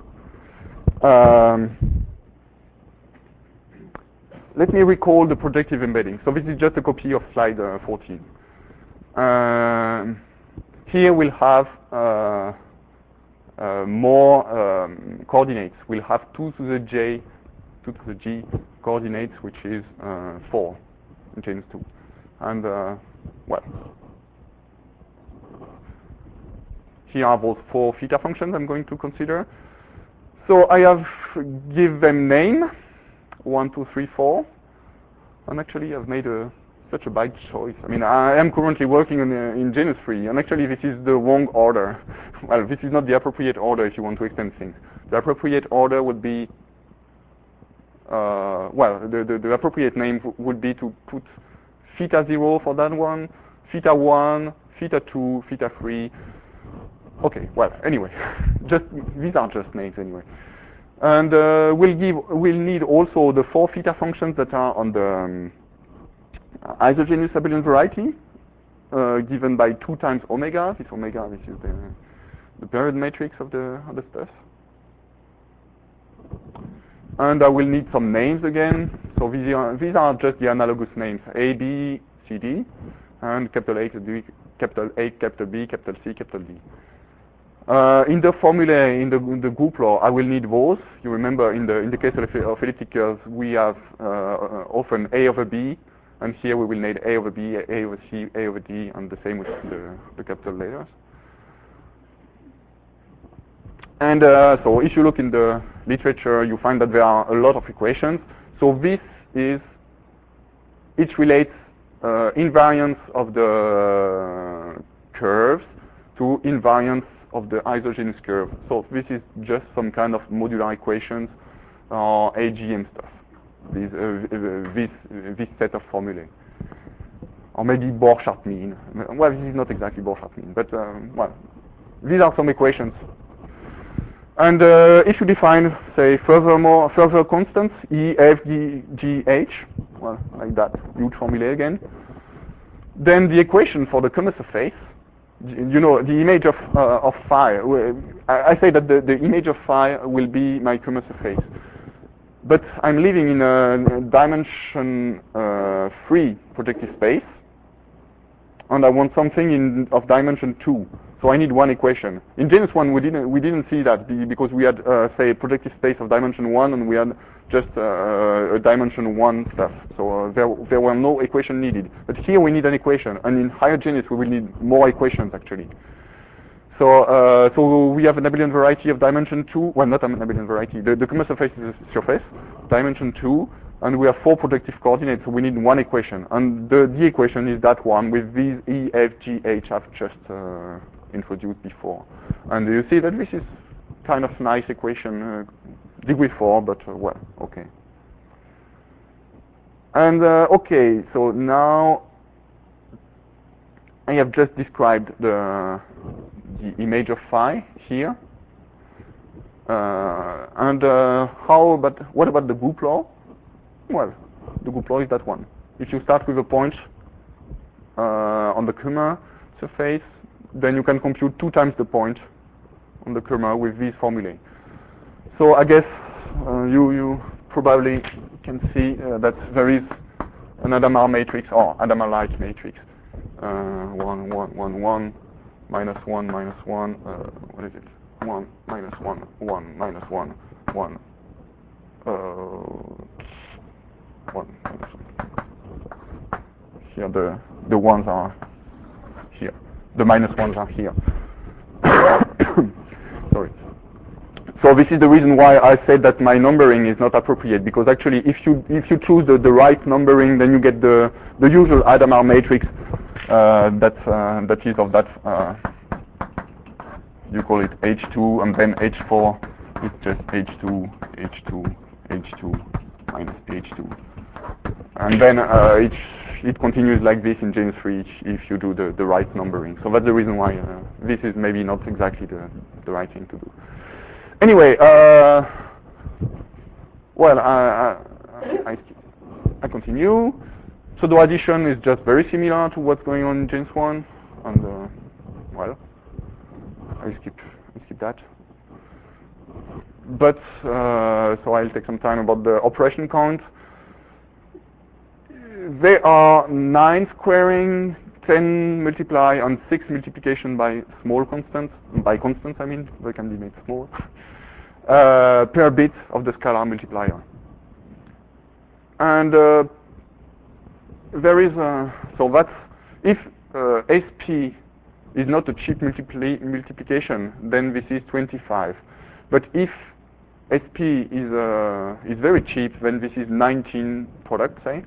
um, let me recall the projective embedding. So this is just a copy of slide uh, fourteen. Um, here we'll have uh, uh, more um, coordinates. We'll have two to the j, two to the g coordinates, which is uh, four in Genus two. And, uh, well, here are those four theta functions I'm going to consider. So I have give them name, one, two, three, four. And actually I've made a, such a bad choice. I mean, I am currently working on, uh, in Genus three, and actually this is the wrong order. Well, this is not the appropriate order if you want to extend things. The appropriate order would be, uh, well, the, the, the appropriate name would be to put theta zero for that one, theta one, theta two, theta three. Okay, well, anyway, just these are just names anyway. And uh, we'll give, we'll need also the four theta functions that are on the um, isogenous abelian variety, uh, given by two times omega. This omega, this is the, the period matrix of the of the stuff. And I will need some names again. So these are these are just the analogous names: A, B, C, D, and capital A, capital B, capital A, capital B, capital C, capital D. Uh, in the formula, in the, in the group law, I will need those. You remember, in the in the case of, of elliptic curves, we have uh, often A over B, and here we will need A over B, A over C, A over D, and the same with the, the capital letters. And uh, so, if you look in the literature, you find that there are a lot of equations. So this is, it relates uh, invariance of the curves to invariance of the isogenous curve. So this is just some kind of modular equations or A G M stuff. This, uh, this, this set of formulae. Or maybe Borchardt mean. Well, this is not exactly Borchardt mean, but um, well, these are some equations. And uh, if you define, say, furthermore, further constants, E, F, G, G, H, well, like that, huge formulae again, then the equation for the Kummer surface, you know, the image of uh, of phi. I, I say that the, the image of phi will be my Kummer surface, but I'm living in a dimension uh, three projective space, and I want something in of dimension two. So I need one equation. In Genus one, we didn't we didn't see that because we had uh, say a projective space of dimension one, and we had just uh, a dimension one stuff. So uh, there there were no equation needed. But here we need an equation, and in higher Genus we will need more equations actually. So uh, so we have an abelian variety of dimension two. Well, not an abelian variety. The, the Kummer surface is a surface, dimension two, and we have four projective coordinates. So we need one equation, and the the equation is that one with these E, F, G, H I've just uh, introduced before. And you see that this is kind of nice equation, uh, degree four, but uh, well, okay. And uh, okay, so now I have just described the the image of phi here. Uh, and uh, how about what about the group law? well, the group law is that one. If you start with a point uh, on the Kermer surface, then you can compute two times the point on the Kermer with these formulae. So I guess uh, you you probably can see uh, that there is an Hadamard matrix or Hadamard-like matrix. Uh, one, one, one, one, minus one, minus one. Uh, what is it? One, minus one, one, minus one, one. Uh, one, minus one. Here the the ones are here. The minus ones are here. Sorry. So this is the reason why I said that my numbering is not appropriate, because actually if you if you choose the, the right numbering, then you get the the usual Hadamard matrix uh, that uh, that is of that uh, you call it H two, and then H four is just H two, H two, H two minus H two, and then uh, it it continues like this in James three if you do the the right numbering. So that's the reason why uh, this is maybe not exactly the the right thing to do. Anyway, uh, well, I, I, I, I continue. So the addition is just very similar to what's going on in James one, and uh, well, I skip, I skip that. But uh, so I'll take some time about the operation count. They are nine squaring, ten multiply, and six multiplication by small constants. By constants, I mean, they can be made small. Uh, per bit of the scalar multiplier. And uh, there is a, so that's, if uh, S P is not a cheap multipli multiplication, then this is twenty-five. But if S P is, uh, is very cheap, then this is nineteen product, say.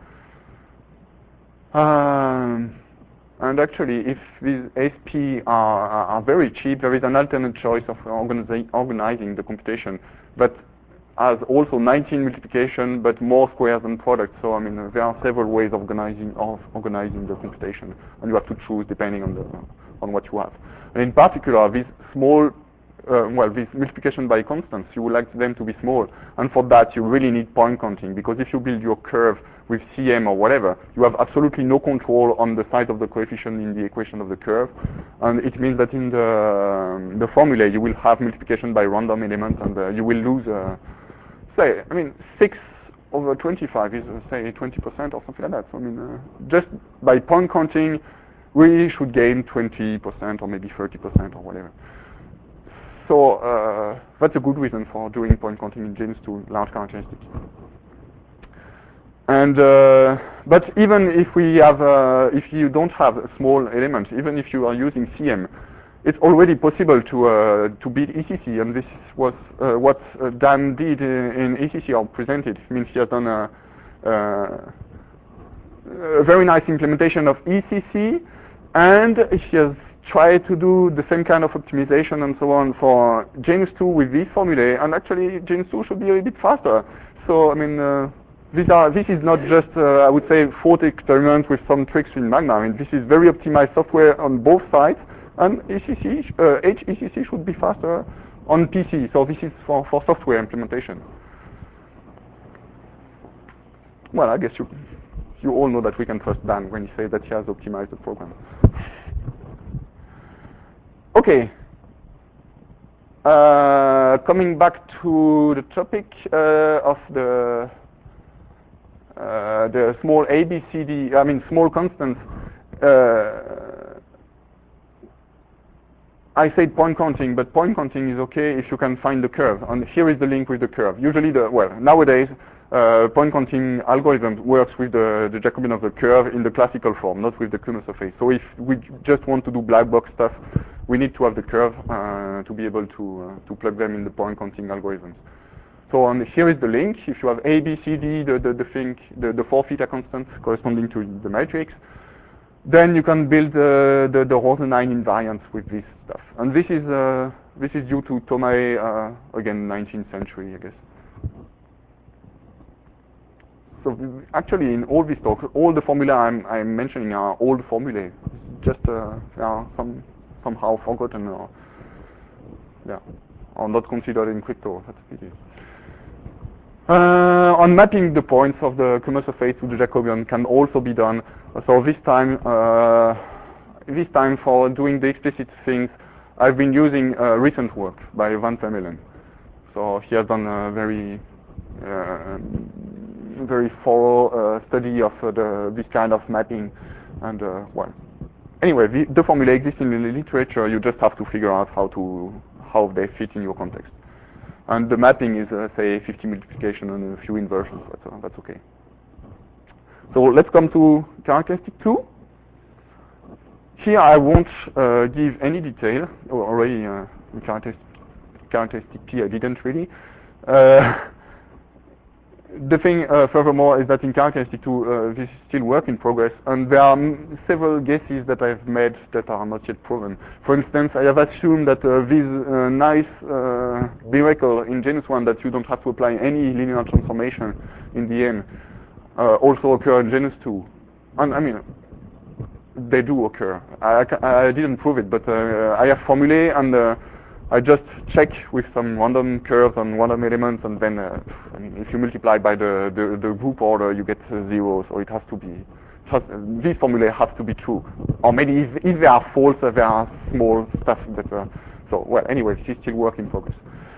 Um, and actually, if these S P are, are very cheap, there is an alternate choice of organizi organizing the computation, but has also nineteen multiplication, but more squares than products. So I mean, uh, there are several ways of organizing of organizing the computation, and you have to choose depending on the on what you have. And in particular, these small, uh, well, this multiplication by constants, you would like them to be small, and for that you really need point counting, because if you build your curve with C M or whatever, you have absolutely no control on the size of the coefficient in the equation of the curve, and it means that in the um, the formula you will have multiplication by random elements, and uh, you will lose, uh, say, I mean, six over twenty-five is uh, say twenty percent or something like that. So I mean, uh, just by point counting, we should gain twenty percent or maybe thirty percent or whatever. So uh, that's a good reason for doing point counting in James two large characteristics. And uh, but even if we have, uh, if you don't have a small element, even if you are using C M, it's already possible to uh, to beat E C C, and this was uh, what uh, Dan did in, in E C C or presented. It means he has done a, uh, a very nice implementation of E C C, and he has tried to do the same kind of optimization and so on for James two with this formulae, and actually James two should be a bit faster. So I mean. Uh, These are, this is not just, uh, I would say, thought experiment with some tricks in Magna. I mean, this is very optimized software on both sides, and E C C, uh, H E C C should be faster on P C. So this is for, for software implementation. Well, I guess you, you all know that we can trust Dan when he says that he has optimized the program. Okay. Uh, coming back to the topic uh, of the Uh, the small A, B, C, D, I mean small constants, uh, I said point counting, but point counting is okay if you can find the curve. And here is the link with the curve. Usually, the well, nowadays, uh, point counting algorithm works with the, the Jacobian of the curve in the classical form, not with the Kermer surface. So if we just want to do black box stuff, we need to have the curve uh, to be able to, uh, to plug them in the point counting algorithms. So on, here is the link. If you have A, B, C, D, the, the, the thing, the, the four theta constants corresponding to the matrix, then you can build uh, the, the Rosenheim invariants with this stuff. And this is, uh, this is due to Tomei, uh, again, nineteenth century, I guess. So actually, in all these talks, all the formula I'm, I'm mentioning are old formulae, just uh, are some, somehow forgotten or, yeah, or not considered in crypto. That's a pity. Uh, on mapping the points of the Kummer surface to the Jacobian can also be done. So this time, uh, this time for doing the explicit things, I've been using uh, recent work by Van Vermeulen. So he has done a very, uh, very thorough uh, study of uh, the, this kind of mapping, and uh, well, anyway, the, the formula exists in the literature. You just have to figure out how to how they fit in your context. And the mapping is, uh, say, fifty multiplication and a few inversions. That's, uh, that's okay. So let's come to characteristic two. Here I won't uh, give any detail. Oh, already uh, in characteristic, characteristic P I didn't really. Uh, the thing, uh, furthermore, is that in characteristic two, uh, this is still work in progress, and there are m several guesses that I've made that are not yet proven. For instance, I have assumed that uh, this uh, nice uh, miracle in genus one that you don't have to apply any linear transformation in the end uh, also occur in genus two. And I mean, they do occur. I, I, I didn't prove it, but uh, I have formulae, and uh, I just check with some random curves and random elements, and then uh, I mean, if you multiply by the, the, the group order, you get uh, zero, so it has to be, has, uh, these formulae have to be true. Or maybe if, if they are false, uh, there are small stuff that, uh, so, well, anyway, this is still work in progress.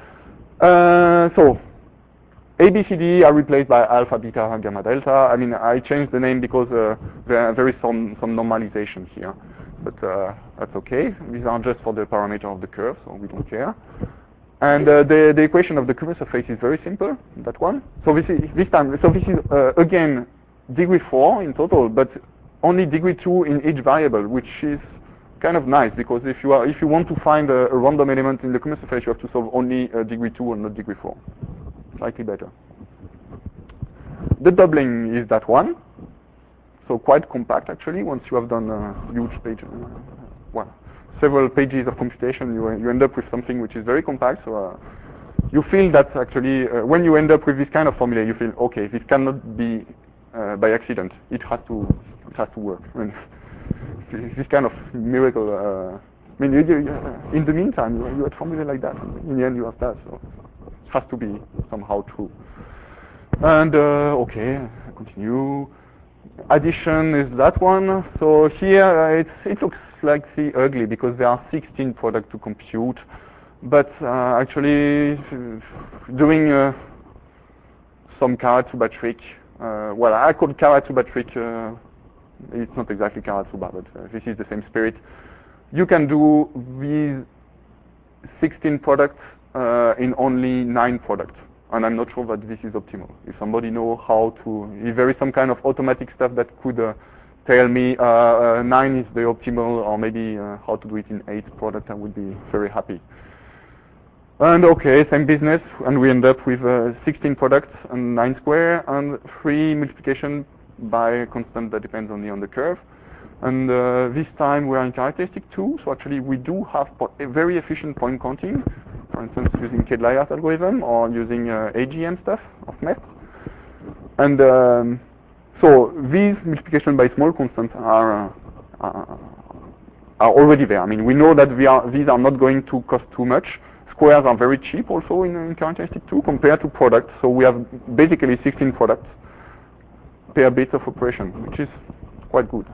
Uh, so, A, B, C, D are replaced by alpha, beta, gamma, delta. I mean, I changed the name because uh, there, there is some, some normalization here. But uh, that's okay. These are just for the parameter of the curve, so we don't care. And uh, the, the equation of the Kummer surface is very simple, that one. So this is, this time, so this is, uh, again, degree four in total, but only degree two in each variable, which is kind of nice, because if you, are, if you want to find a, a random element in the Kummer surface, you have to solve only uh, degree two and not degree four. Slightly better. The doubling is that one. So quite compact, actually. Once you have done a huge page, uh, well, several pages of computation, you, you end up with something which is very compact. So uh, you feel that actually, uh, when you end up with this kind of formula, you feel, okay, this cannot be uh, by accident. It has to, it has to work. I mean, this kind of miracle. Uh, I mean, you, you, uh, in the meantime, you, you had formula like that. In the end, you have that. So it has to be somehow true. And uh, okay, continue. Addition is that one. So here uh, it's, it looks like the ugly because there are sixteen products to compute. But uh, actually, doing uh, some Karatsuba trick, uh, well, I call Karatsuba trick, uh, it's not exactly Karatsuba, but uh, this is the same spirit. You can do these sixteen products uh, in only nine products. And I'm not sure that this is optimal. If somebody knows how to, if there is some kind of automatic stuff that could uh, tell me uh, uh, nine is the optimal, or maybe uh, how to do it in eight products, I would be very happy. And okay, same business, and we end up with uh, sixteen products and nine square, and three multiplication by a constant that depends only on the curve. And uh, this time we are in characteristic two, so actually we do have a very efficient point counting. For instance, using Kedlayer's algorithm or using uh, A G M stuff of Mestre. And um, so these multiplication by small constants are, uh, are are already there. I mean, we know that we are, these are not going to cost too much. Squares are very cheap also in, in characteristic two compared to products. So we have basically sixteen products per bit of operation, which is quite good.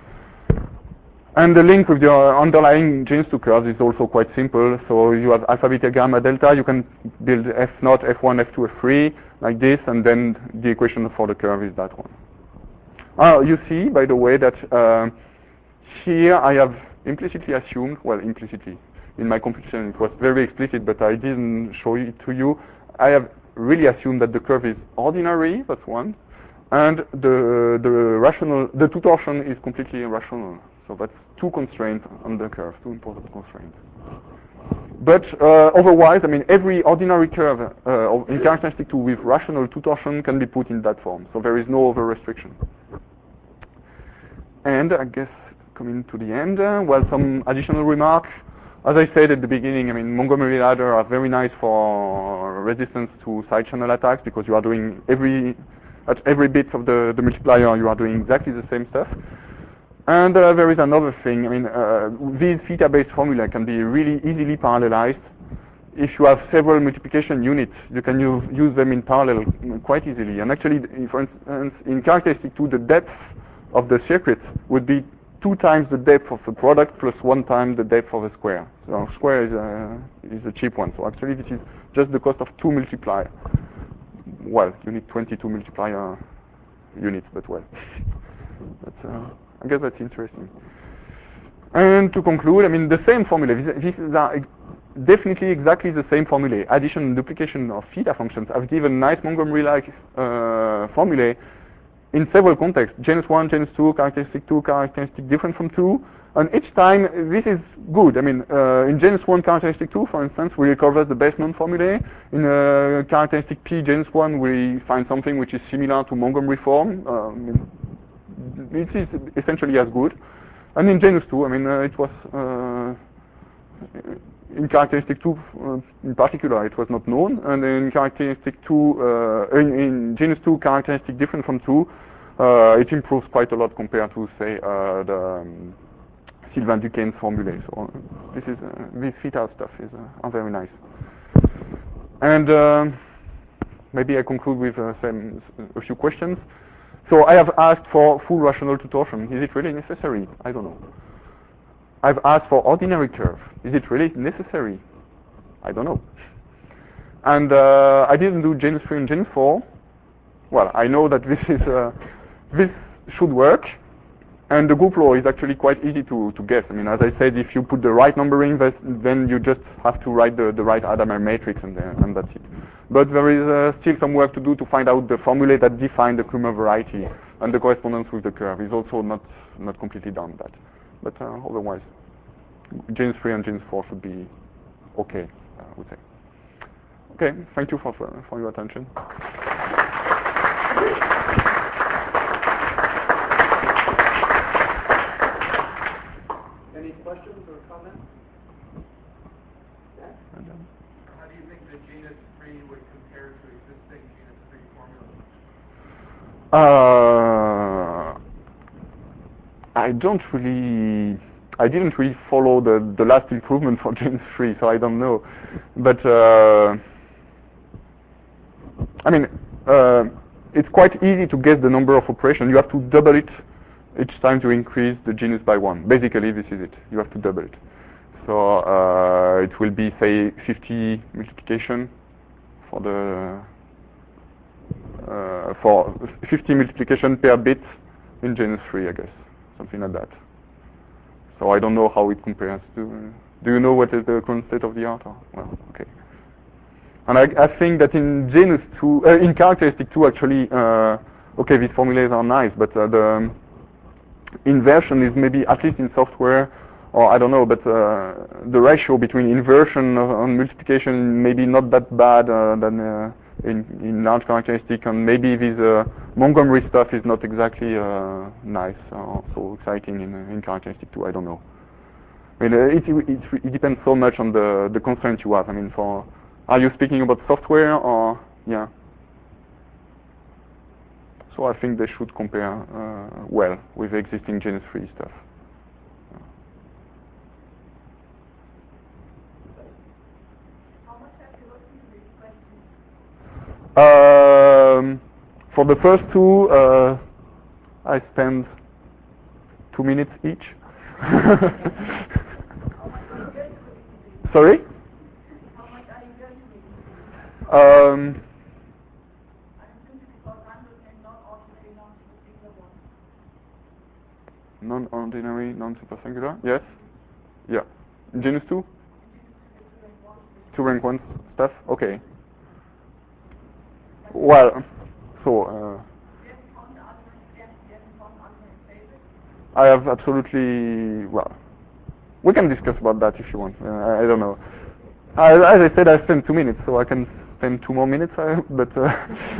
And the link with the underlying genus two curves is also quite simple. So you have alpha, beta, gamma, delta. You can build F naught, F one, F two, F three like this, and then the equation for the curve is that one. Uh, you see, by the way, that uh, here I have implicitly assumed, well, implicitly, in my computation it was very explicit, but I didn't show it to you. I have really assumed that the curve is ordinary, that's one, and the the rational, the two torsion is completely irrational. So that's two constraints on the curve, two important constraints. But uh, otherwise, I mean, every ordinary curve uh, in characteristic two with rational two torsion can be put in that form. So there is no other restriction. And I guess coming to the end, uh, well, some additional remarks. As I said at the beginning, I mean, Montgomery ladder are very nice for resistance to side channel attacks because you are doing every, at every bit of the, the multiplier, you are doing exactly the same stuff. And uh, there is another thing. I mean, uh, these theta-based formula can be really easily parallelized if you have several multiplication units, you can use, use them in parallel quite easily. And actually, for instance, in characteristic two, the depth of the circuit would be two times the depth of the product plus one time the depth of a square. So square is a, is a cheap one. So actually, this is just the cost of two multiplier. Well, you need twenty-two multiplier units, but well, that's, uh, I guess that's interesting. And to conclude, I mean, the same formula. These are definitely exactly the same formulae. Addition and duplication of theta functions have given nice Montgomery-like uh, formulae in several contexts. Genus one, genus two, characteristic two, characteristic different from two. And each time, this is good. I mean, uh, in genus one, characteristic two, for instance, we recover the best known formulae. In uh, characteristic P, genus one, we find something which is similar to Montgomery form. Um, it is essentially as good. And in genus two, I mean, uh, it was, uh, in characteristic two uh, in particular, it was not known. And in characteristic two, uh, in, in genus two, characteristic different from two, uh, it improves quite a lot compared to, say, uh, the um, Sylvain Duquesne's formulae. So uh, this is, uh, this theta stuff is uh, are very nice. And uh, maybe I conclude with uh, some, a few questions. So I have asked for full rational to torsion. Is it really necessary? I don't know. I've asked for ordinary curve. Is it really necessary? I don't know. And uh, I didn't do genus three and genus four. Well, I know that this is uh, this should work, and the group law is actually quite easy to, to guess. I mean, as I said, if you put the right numbering, then you just have to write the, the right Hadamard matrix, and, uh, and that's it. But there is uh, still some work to do to find out the formulae that define the Kummer variety, and the correspondence with the curve is also not not completely done that. But uh, otherwise, genus three and genus four should be okay, I would say. Okay, thank you for for, for your attention. Any questions or comments? Yeah. How do you think the genus three would compare to existing genus three formulas? Uh, I don't really, I didn't really follow the, the last improvement for genus three, so I don't know. But, uh, I mean, uh, it's quite easy to guess the number of operations. You have to double it each time to increase the genus by one. Basically, this is it. You have to double it. So uh, it will be, say, fifty multiplication for the uh, for fifty multiplication per bit in genus three, I guess, something like that. So I don't know how it compares to. Uh, do you know what is the current state of the art? Or? Well, okay. And I, I think that in genus two, uh, in characteristic two, actually, uh, okay, these formulas are nice, but uh, the um, inversion is maybe, at least in software, or I don't know, but uh, the ratio between inversion and multiplication maybe not that bad uh, than uh, in, in large characteristic, and maybe this uh, Montgomery stuff is not exactly uh, nice or so exciting in, in characteristic two. I don't know. I mean, uh, it, it, it depends so much on the, the constraints you have. I mean, for are you speaking about software or yeah? So I think they should compare uh, well with existing genus three stuff. How much have you looked into these questions? Um, for the first two, uh, I spend two minutes each. How much are you going to look into these? Sorry? How much are you going to look into these? Um, I'm simply because I'm looking at non-ordinary, non-singular ones. non-ordinary, non-super singular. Yes. Yeah. Genus two. Two rank one stuff. Okay. Well, so. Uh, I have absolutely, well, we can discuss about that if you want. Uh, I, I don't know. I, as I said, I spent two minutes, so I can spend two more minutes, uh, but uh,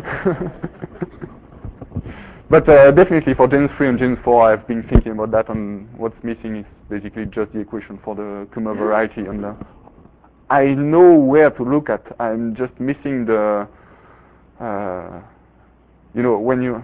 but uh, definitely for genus three and genus four, I've been thinking about that, and what's missing is basically just the equation for the Kummer variety, and uh, I know where to look at. I'm just missing the, uh, you know, when you,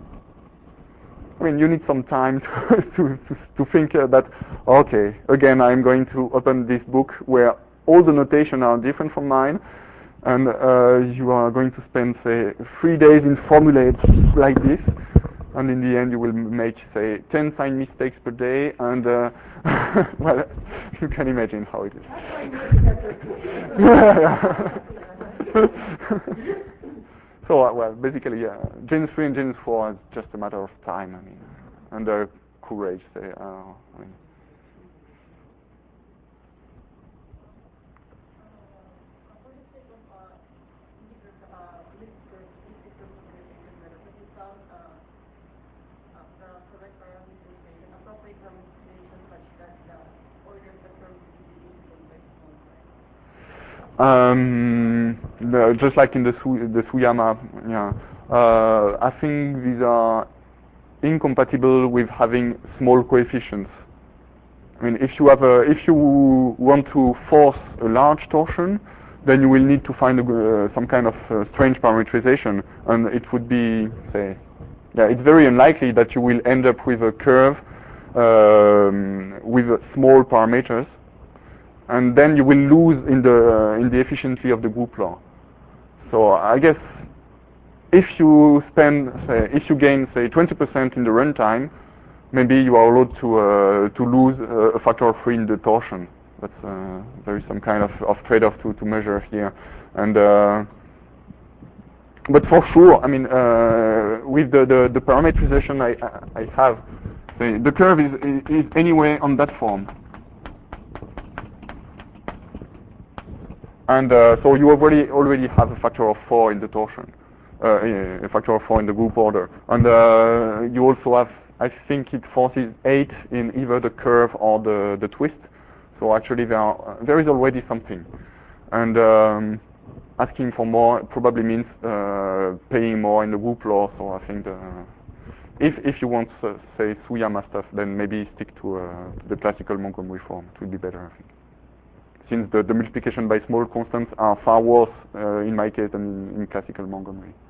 I mean, you need some time to to, to think uh, that, okay, again, I'm going to open this book where all the notation are different from mine, and uh, you are going to spend, say, three days in formulates like this, and in the end you will make, say, ten sign mistakes per day, and uh, well, you can imagine how it is. So, uh, well, basically, uh, Genus three and Genus four is just a matter of time, I mean, and uh, courage, say, uh, I mean. Um, no, just like in the Su the Suyama, yeah. Uh, I think these are incompatible with having small coefficients. I mean, if you have a, if you want to force a large torsion, then you will need to find a, uh, some kind of uh, strange parametrization, and it would be, say, yeah, it's very unlikely that you will end up with a curve um, with uh, small parameters, and then you will lose in the uh, in the efficiency of the group law. So I guess if you spend, say, if you gain, say, twenty percent in the runtime, maybe you are allowed to uh, to lose uh, a factor of three in the torsion. That's uh, there is some kind of, of trade-off to, to measure here, and uh, but for sure, I mean, uh, with the, the, the parametrization I I have, the, the curve is, is is anyway on that form, and uh, so you already already have a factor of four in the torsion, uh, a factor of four in the group order, and uh, you also have, I think it forces eight in either the curve or the, the twist. So actually there, are, there is already something. And um, asking for more probably means uh, paying more in the group law. So I think the, if, if you want, uh, say, Suyama stuff, then maybe stick to, uh, to the classical Montgomery form. It would be better, I think. Since the, the multiplication by small constants are far worse uh, in my case than in, in classical Montgomery.